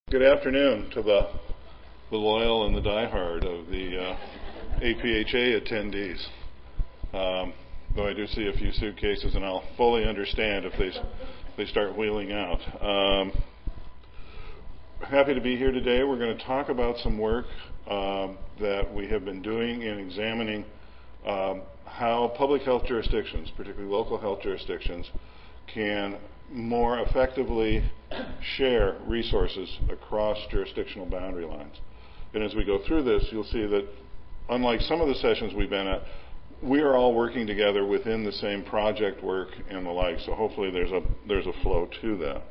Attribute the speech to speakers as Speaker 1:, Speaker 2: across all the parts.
Speaker 1: Good afternoon to the loyal and the diehard of the APHA attendees. Though I do see a few suitcases, and I'll fully understand if they start wheeling out. Happy to be here today. We're going to talk about some work that we have been doing in examining how public health jurisdictions, particularly local health jurisdictions, can more effectively share resources across jurisdictional boundary lines. And as we go through this, you'll see that unlike some of the sessions we've been at, we are all working together within the same project work and the like. So hopefully there's a flow to that.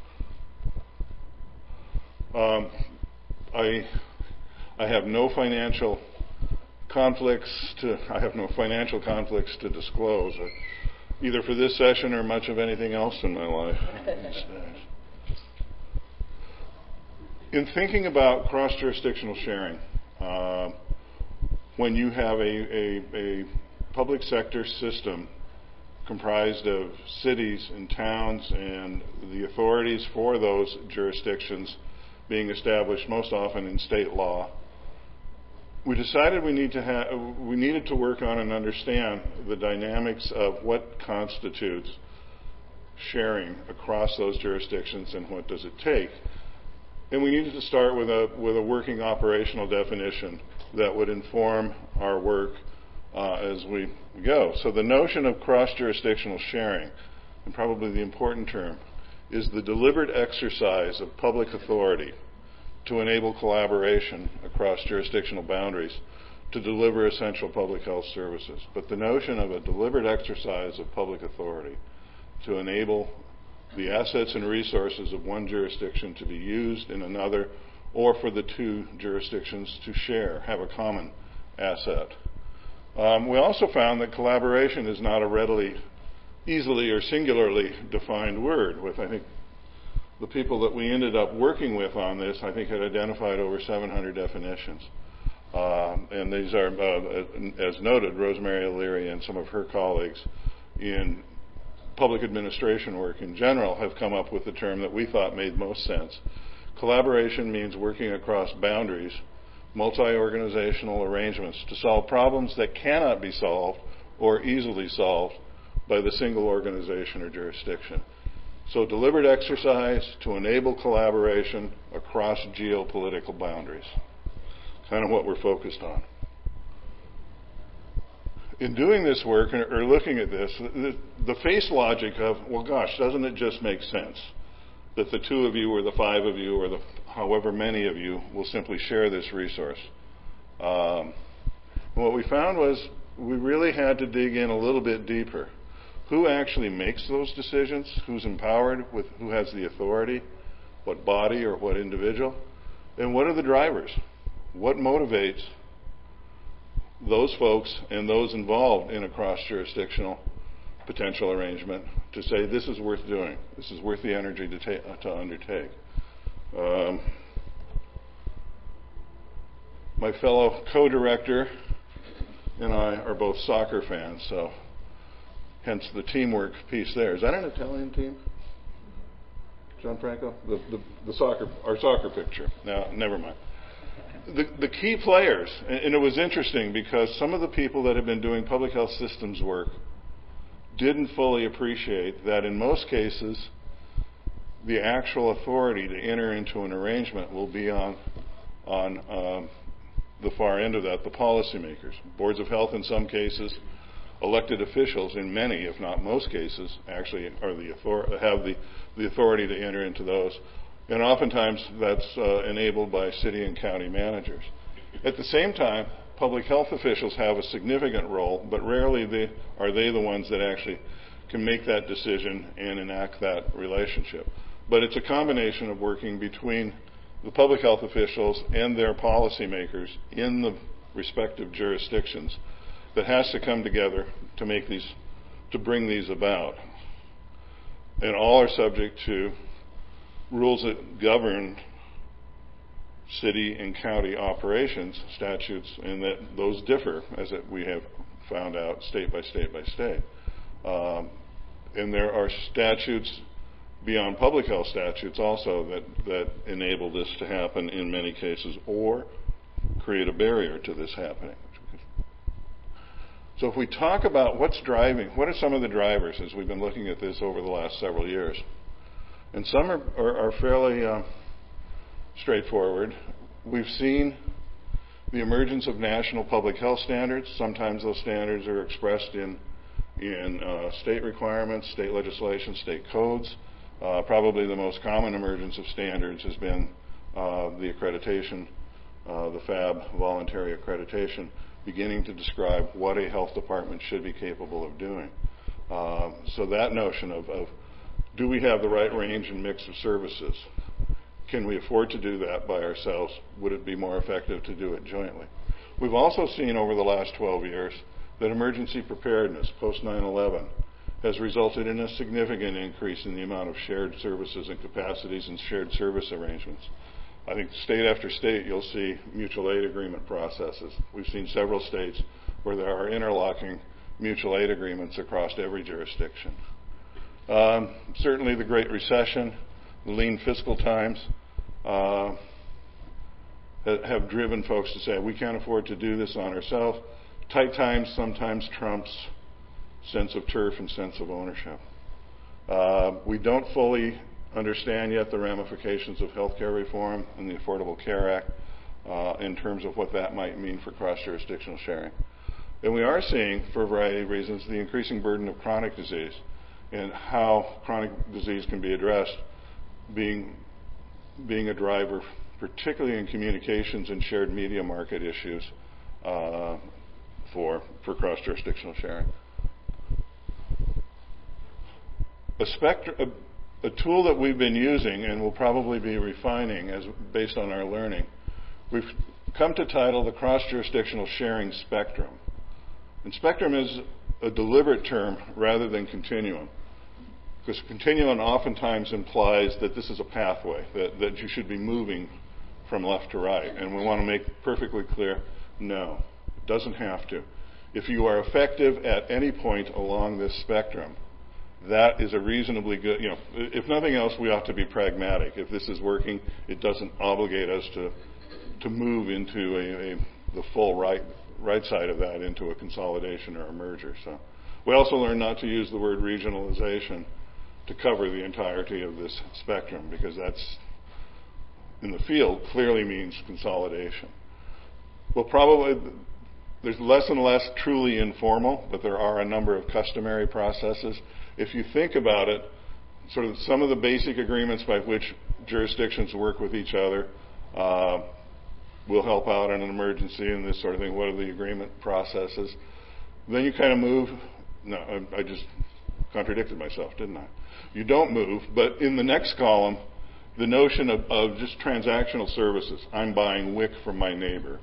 Speaker 1: I have no financial conflicts to disclose, either for this session or much of anything else in my life. In thinking about cross-jurisdictional sharing, when you have a public sector system comprised of cities and towns and the authorities for those jurisdictions being established most often in state law, we decided we needed to work on and understand the dynamics of what constitutes sharing across those jurisdictions and what does it take. And we needed to start with a working operational definition that would inform our work as we go. So the notion of cross-jurisdictional sharing, and probably the important term, is the deliberate exercise of public authority to enable collaboration across jurisdictional boundaries to deliver essential public health services. But the notion of a deliberate exercise of public authority to enable the assets and resources of one jurisdiction to be used in another, or for the two jurisdictions to share, have a common asset. We also found that collaboration is not a readily, easily, or singularly defined word. With, I think, the people that we ended up working with on this, I think, had identified over 700 definitions. And these are, as noted, Rosemary O'Leary and some of her colleagues in public administration work in general have come up with the term that we thought made most sense. Collaboration means working across boundaries, multi-organizational arrangements to solve problems that cannot be solved or easily solved by the single organization or jurisdiction. So deliberate exercise to enable collaboration across geopolitical boundaries. Kind of what we're focused on. In doing this work, or looking at this, the face logic of, well, gosh, doesn't it just make sense that the two of you or the five of you or the however many of you will simply share this resource? What we found was we really had to dig in a little bit deeper. Who actually makes those decisions? Who's empowered with, who has the authority? What body or what individual? And what are the drivers? What motivates those folks and those involved in a cross-jurisdictional potential arrangement to say this is worth doing, this is worth the energy to undertake? My fellow co-director and I are both soccer fans, so hence the teamwork piece there. Is that an Italian team? John Franco? The soccer, our soccer picture. No, never mind. The key players, and it was interesting because some of the people that have been doing public health systems work didn't fully appreciate that in most cases the actual authority to enter into an arrangement will be on the far end of that, the policymakers. Boards of health in some cases, elected officials in many, if not most cases, actually are have the authority to enter into those. And oftentimes that's enabled by city and county managers. At the same time, public health officials have a significant role, but rarely are they the ones that actually can make that decision and enact that relationship. But it's a combination of working between the public health officials and their policymakers in the respective jurisdictions that has to come together to make these, to bring these about. And all are subject to rules that govern city and county operations statutes, and that those differ, as we have found out, state by state by state. And there are statutes beyond public health statutes also that enable this to happen in many cases or create a barrier to this happening. So if we talk about what's driving, what are some of the drivers as we've been looking at this over the last several years? And some are fairly straightforward. We've seen the emergence of national public health standards. Sometimes those standards are expressed in state requirements, state legislation, state codes. Probably the most common emergence of standards has been the accreditation, the FAB voluntary accreditation, beginning to describe what a health department should be capable of doing. So that notion of do we have the right range and mix of services? Can we afford to do that by ourselves? Would it be more effective to do it jointly? We've also seen over the last 12 years that emergency preparedness, post 9/11, has resulted in a significant increase in the amount of shared services and capacities and shared service arrangements. I think state after state you'll see mutual aid agreement processes. We've seen several states where there are interlocking mutual aid agreements across every jurisdiction. Certainly the Great Recession, the lean fiscal times have driven folks to say, we can't afford to do this on ourselves. Tight times sometimes trumps sense of turf and sense of ownership. We don't fully understand yet the ramifications of healthcare reform and the Affordable Care Act in terms of what that might mean for cross-jurisdictional sharing. And we are seeing, for a variety of reasons, the increasing burden of chronic disease and how chronic disease can be addressed being a driver, particularly in communications and shared media market issues for cross-jurisdictional sharing. A tool that we've been using and will probably be refining based on our learning, we've come to title the cross-jurisdictional sharing spectrum. And spectrum is a deliberate term rather than continuum, because continuum oftentimes implies that this is a pathway, that you should be moving from left to right. And we want to make perfectly clear, no, it doesn't have to. If you are effective at any point along this spectrum, that is a reasonably good, if nothing else, we ought to be pragmatic. If this is working, it doesn't obligate us to move into the full right side of that into a consolidation or a merger. So we also learned not to use the word regionalization to cover the entirety of this spectrum, because that's, in the field, clearly means consolidation. Well, probably there's less and less truly informal, but there are a number of customary processes. If you think about it, sort of some of the basic agreements by which jurisdictions work with each other will help out in an emergency and this sort of thing. What are the agreement processes? Then you kind of move. No, I just contradicted myself, didn't I? You don't move, but in the next column, the notion of just transactional services. I'm buying WIC from my neighbor.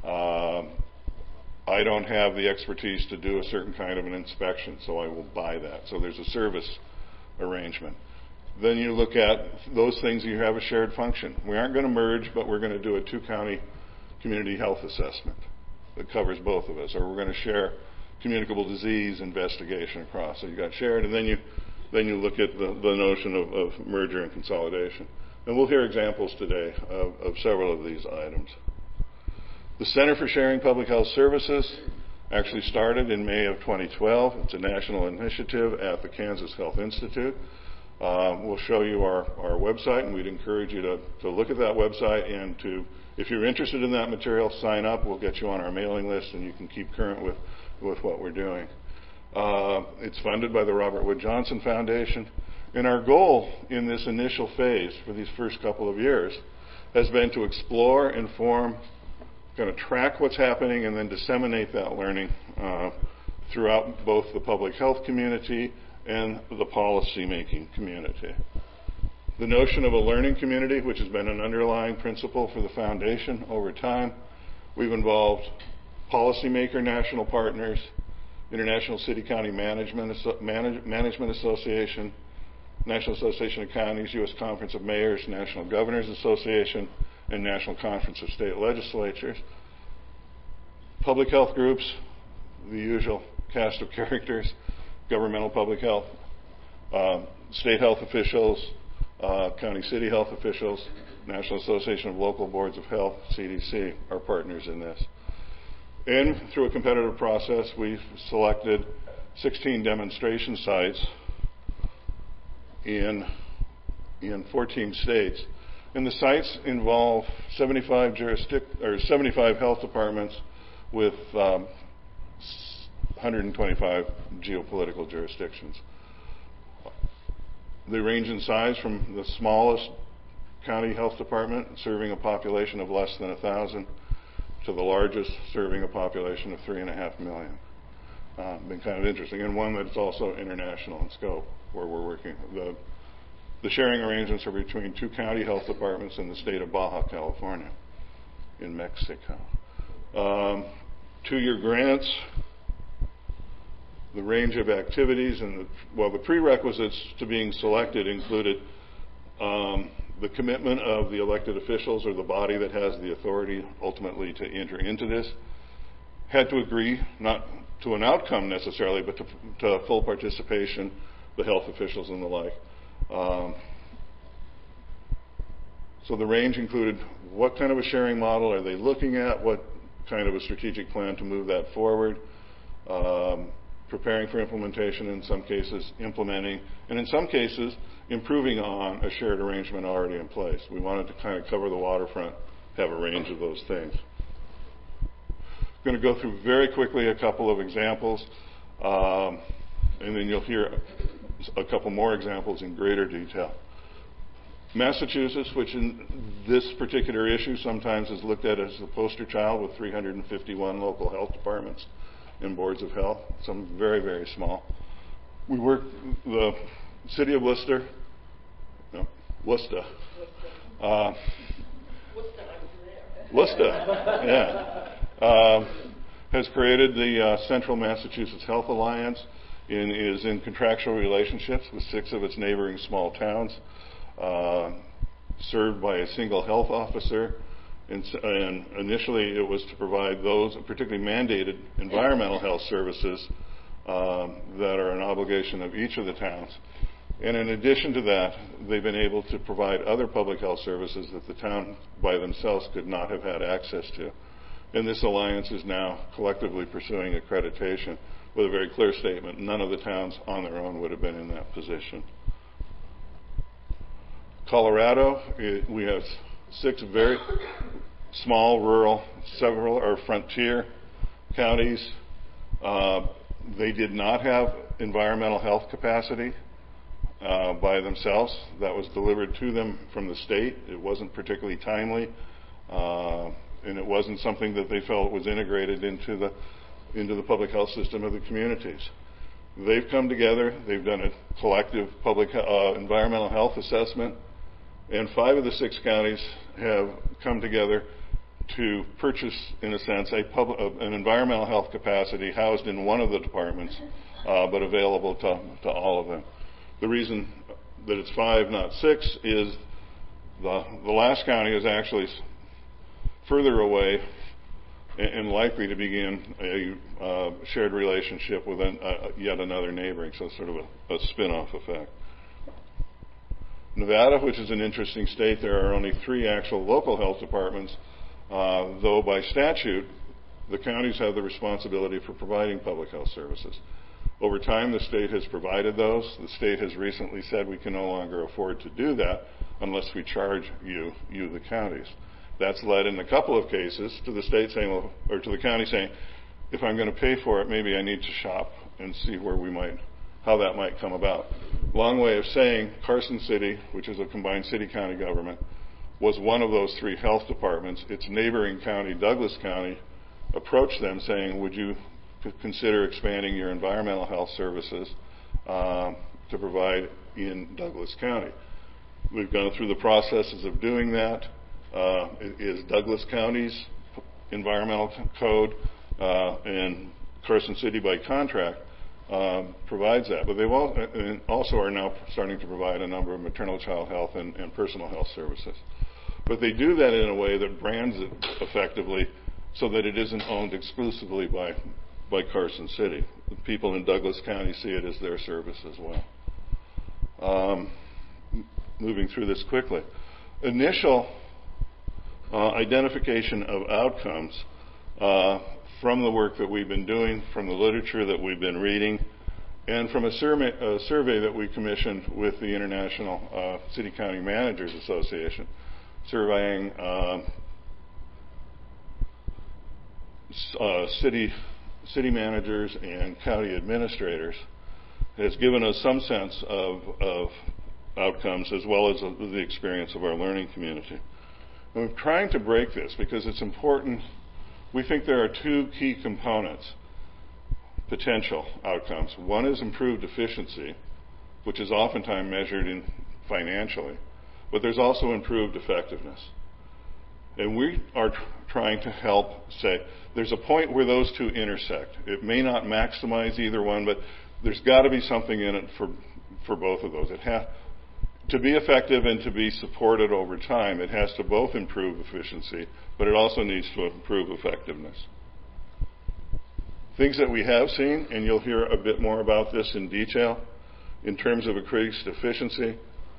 Speaker 1: I don't have the expertise to do a certain kind of an inspection, so I will buy that. So there's a service arrangement. Then you look at those things, you have a shared function. We aren't going to merge, but we're going to do a 2-county community health assessment that covers both of us. Or we're going to share communicable disease investigation across. So you got shared, and then you look at the notion of merger and consolidation. And we'll hear examples today of several of these items. The Center for Sharing Public Health Services actually started in May of 2012. It's a national initiative at the Kansas Health Institute. We'll show you our website, and we'd encourage you to look at that website and to, if you're interested in that material, sign up. We'll get you on our mailing list, and you can keep current with what we're doing. It's funded by the Robert Wood Johnson Foundation. And our goal in this initial phase for these first couple of years has been to explore, inform, kind of track what's happening, and then disseminate that learning throughout both the public health community and the policy-making community. The notion of a learning community, which has been an underlying principle for the foundation over time, we've involved policymaker national partners, International City-County Management Association, National Association of Counties, U.S. Conference of Mayors, National Governors Association, and National Conference of State Legislatures. Public health groups, the usual cast of characters, governmental public health, state health officials, county city health officials, National Association of Local Boards of Health, CDC, are partners in this. And through a competitive process, we've selected 16 demonstration sites in 14 states. And the sites involve 75 health departments with 125 geopolitical jurisdictions. They range in size from the smallest county health department serving a population of less than 1,000 to the largest serving a population of 3.5 million. Been kind of interesting, and one that's also international in scope, where we're working. The sharing arrangements are between 2 county health departments in the state of Baja California in Mexico. 2-year grants, the range of activities, and the prerequisites to being selected included the commitment of the elected officials or the body that has the authority ultimately to enter into this, had to agree, not to an outcome necessarily, but to full participation, the health officials and the like. So the range included what kind of a sharing model are they looking at, what kind of a strategic plan to move that forward, preparing for implementation, in some cases implementing, and in some cases improving on a shared arrangement already in place. We wanted to kind of cover the waterfront, have a range of those things. I'm going to go through very quickly a couple of examples, and then you'll hear a couple more examples in greater detail. Massachusetts, which in this particular issue sometimes is looked at as the poster child, with 351 local health departments and boards of health, some very, very small. We work, the city of Worcester, has created the Central Massachusetts Health Alliance and is in contractual relationships with 6 of its neighboring small towns, served by a single health officer. And initially it was to provide those, particularly mandated environmental health services that are an obligation of each of the towns. And in addition to that, they've been able to provide other public health services that the town by themselves could not have had access to. And this alliance is now collectively pursuing accreditation with a very clear statement: none of the towns on their own would have been in that position. Colorado, we have 6 very small, rural, several are frontier counties. They did not have environmental health capacity by themselves. That was delivered to them from the state. It wasn't particularly timely, and it wasn't something that they felt was integrated into the public health system of the communities. They've come together. They've done a collective public environmental health assessment, and 5 of the 6 counties have come together to purchase, in a sense, an environmental health capacity housed in one of the departments, but available to all of them. The reason that it's 5, not 6, is the last county is actually further away and likely to begin a shared relationship with yet another neighboring, so sort of a spin-off effect. Nevada, which is an interesting state, there are only 3 actual local health departments, though by statute, the counties have the responsibility for providing public health services. Over time, the state has provided those. The state has recently said we can no longer afford to do that unless we charge you the counties. That's led in a couple of cases to the state saying, well, or to the county saying, if I'm going to pay for it, maybe I need to shop and see how that might come about. Long way of saying, Carson City, which is a combined city-county government, was one of those 3 health departments. Its neighboring county, Douglas County, approached them saying, would you consider expanding your environmental health services to provide in Douglas County? We've gone through the processes of doing that. It is Douglas County's environmental code, and Carson City by contract provides that. But they also are now starting to provide a number of maternal child health and personal health services. But they do that in a way that brands it effectively so that it isn't owned exclusively by by Carson City. The people in Douglas County see it as their service as well. moving through this quickly. Initial identification of outcomes from the work that we've been doing, from the literature that we've been reading, and from a survey that we commissioned with the International City County Managers Association, surveying city managers and county administrators, has given us some sense of outcomes as well as the experience of our learning community. And we're trying to break this because it's important. We think there are two key components, potential outcomes. One is improved efficiency, which is oftentimes measured in financially, but there's also improved effectiveness. And we are trying to help say there's a point where those two intersect. It may not maximize either one, but there's got to be something in it for both of those. It has to be effective and to be supported over time. It has to both improve efficiency, but it also needs to improve effectiveness. Things that we have seen, and you'll hear a bit more about this in detail, in terms of increased efficiency,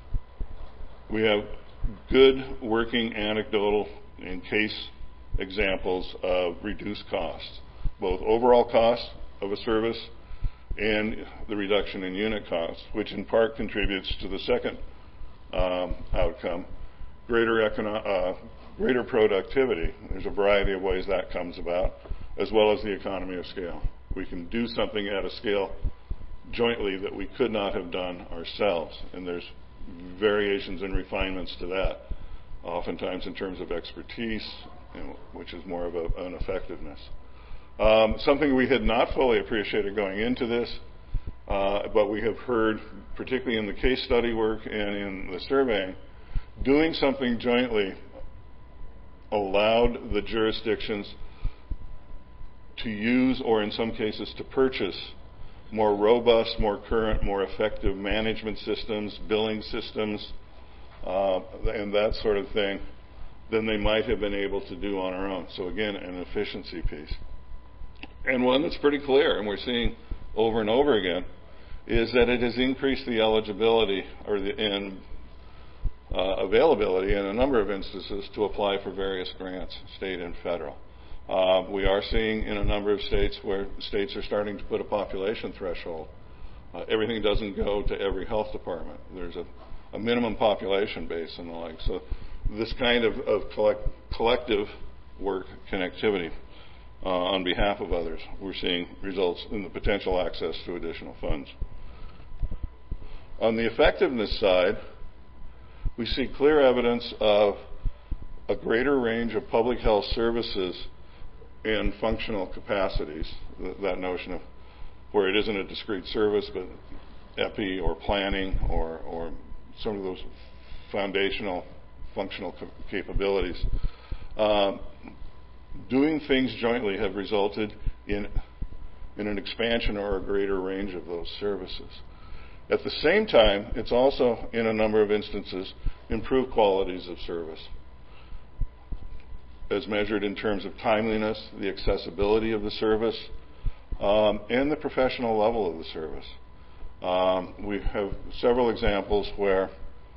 Speaker 1: we have good working anecdotal and case examples of reduced costs, both overall costs of a service and the reduction in unit costs, which in part contributes to the second outcome, greater productivity. There's a variety of ways that comes about, as well as the economy of scale. We can do something at a scale jointly that we could not have done ourselves, and there's variations and refinements to that, oftentimes in terms of expertise, which is more of an effectiveness. Something we had not fully appreciated going into this, but we have heard, particularly in the case study work and in the surveying, doing something jointly allowed the jurisdictions to use, or in some cases to purchase, more robust, more current, more effective management systems, billing systems, and that sort of thing than they might have been able to do on our own. So again, an efficiency piece. And one that's pretty clear, and we're seeing over and over again, is that it has increased the eligibility and availability in a number of instances to apply for various grants, state and federal. We are seeing in a number of states where states are starting to put a population threshold. Everything doesn't go to every health department. There's a minimum population base and the like. So this kind of collective work connectivity on behalf of others, we're seeing results in the potential access to additional funds. On the effectiveness side, we see clear evidence of a greater range of public health services and functional capacities, that notion of where it isn't a discrete service, but epi or planning or some of those foundational functional capabilities. Doing things jointly have resulted in an expansion or a greater range of those services. At the same time, it's also, in a number of instances, improved qualities of service, as measured in terms of timeliness, the accessibility of the service, and the professional level of the service. We have several examples where,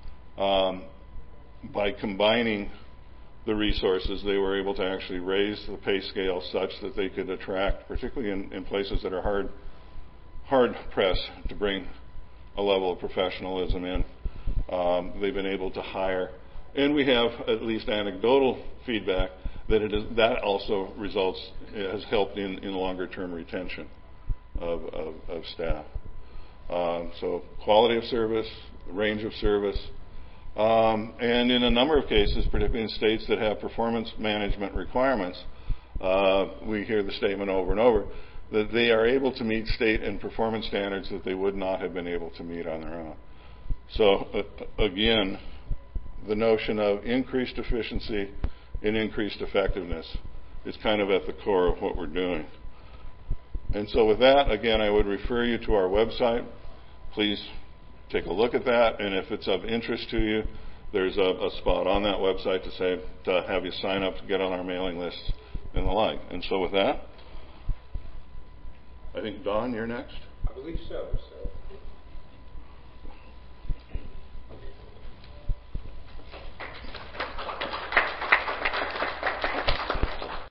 Speaker 1: by combining the resources, they were able to actually raise the pay scale such that they could attract, particularly in places that are hard pressed to bring a level of professionalism in. They've been able to hire, and we have at least anecdotal feedback that that also has helped in longer term retention of staff. So quality of service, range of service, and in a number of cases, particularly in states that have performance management requirements, we hear the statement over and over that they are able to meet state and performance standards that they would not have been able to meet on their own. So again, the notion of increased efficiency and increased effectiveness is kind of at the core of what we're doing. And so with that, again, I would refer you to our website. Please take a look at that, and if it's of interest to you, there's a spot on that website to have you sign up to get on our mailing list and the like. And so with that, I think, Don, you're next.
Speaker 2: I believe so.